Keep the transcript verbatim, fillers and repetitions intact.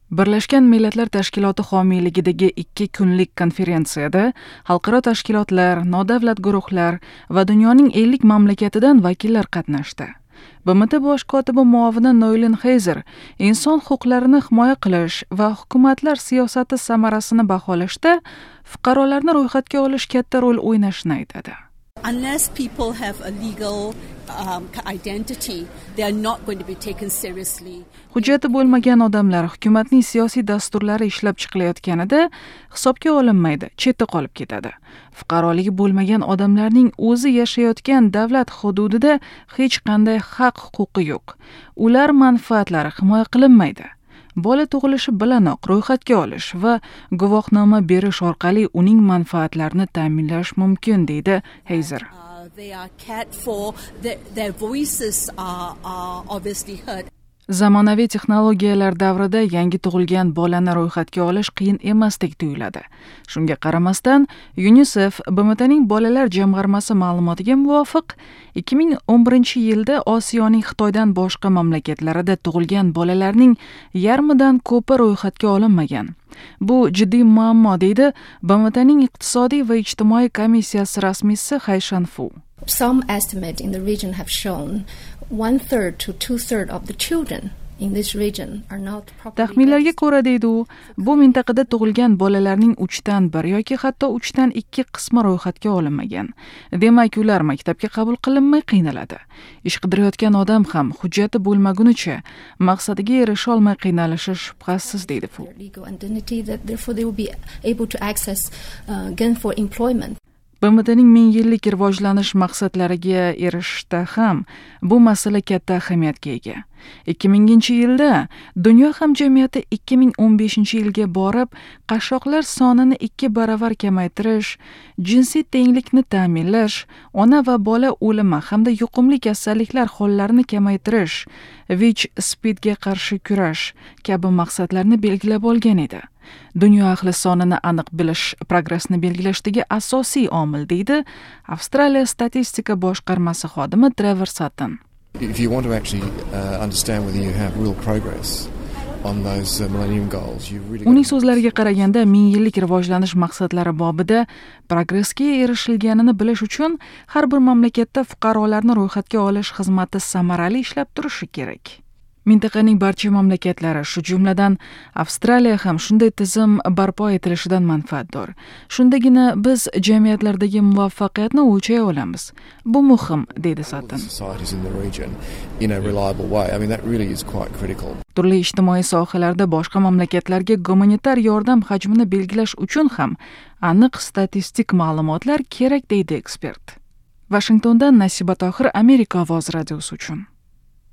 Birlashgan Millatlar Tashkiloti homiyligidagi ikki kunlik konferensiyada xalqaro tashkilotlar, nodavlat guruhlar va dunyoning ellik mamlakatidan vakillar qatnashdi. B M T bosh kotibi muovini Noylin Heyzer inson huquqlarini himoya qilish va hukumatlar siyosati samarasini baholashda fuqarolarni ro'yxatga olish katta rol o'ynashini aytadi. Unless people have a legal um, identity, they are not going to be taken seriously. Hujjati bo'lmagan odamlar hukumatning siyosiy dasturlari ishlab chiqilayotganida hisobga olinmaydi, chetda qolib ketadi. Fuqaroligi bo'lmagan odamlarning o'zi yashayotgan davlat hududida hech qanday haq-huquqi yo'q. Ular manfaatlari himoya qilinmaydi. Bola tug'ilishi bilanoq ro'yxatga olish va guvohnoma berish orqali uning manfaatlarini ta'minlash mumkin, deydi Heyzer. Uh, they are cared for, their, their voices are, are obviously heard. Zamonaviy texnologiyalar davrida yangi tug'ilgan bolani ro'yxatga olish qiyin emasdek tuyuladi. Shunga qaramasdan, UNICEF B M T'ning bolalar jamg'armasi ma'lumotiga muvofiq, ikki ming o'n birinchi yilda Osiyoning Xitoydan boshqa mamlakatlarida tug'ilgan bolalarning yarmidan ko'pi ro'yxatga olinmagan. Bu jiddiy muammo, deydi B M T'ning iqtisodiy va ijtimoiy komissiyasi rasmiysi Hayshan Fu. Some estimate in the region have shown one third to two thirds of the children in this region are not properly. Taxminlarga ko'ra, deydi u, bu mintaqada tug'ilgan bolalarning uchdan bir yoki hatto uchdan ikki qismi ro'yxatga olinmagan. Demak, ular maktabga qabul qilinmay qiynaladi. Ish qidirayotgan odam ham hujjati bo'lmagunicha maqsadiga erisha olmay qiynalishi shubhasiz, deydi Fu. Legal identity that therefore they will be able to access uh, gainful employment. B M T'ning ming yillik rivojlanish maqsadlariga erishishda ham bu masala katta ahamiyatga ega. ikki minginchi yilda dunyo hamjamiyati ikki ming o'n beshinchi yilga borib, qashshoqlar sonini ikki baravar kamaytirish, jinsiy tenglikni ta'minlash, ona va bola o'limi hamda yuqumli kasalliklar hollarini kamaytirish, V I C SPIDga qarshi kurash kabi maqsadlarni belgilab olgan edi. Dunyo ahli sonini aniq bilish progressni belgilashdagi asosiy omil, deydi Avstraliya statistika boshqarmasi xodimi Trevor Sutton. If you want to actually uh, understand whether you have real progress on those uh, millennium goals, you really Uning so'zlariga qaraganda, ming yillik rivojlanish maqsadlari bobida progressga erishilganini bilish uchun har bir mamlakatda fuqarolarni ro'yxatga olish xizmati samarali ishlab turishi kerak. Mintaqaning barcha mamlakatlari, shu jumladan Avstraliya ham shunday tizim barpo etilishidan manfaatdor. Shundagina biz jamiyatlardagi muvaffaqiyatni o'lchay olamiz. Bu muhim, deydi Sutton. Turli ijtimoiy sohalarda boshqa mamlakatlarga gumanitar yordam hajmini belgilash uchun ham aniq statistik ma'lumotlar kerak, deydi ekspert. Washingtondan Nasiba Tohir, Amerika ovozi radiosi uchun.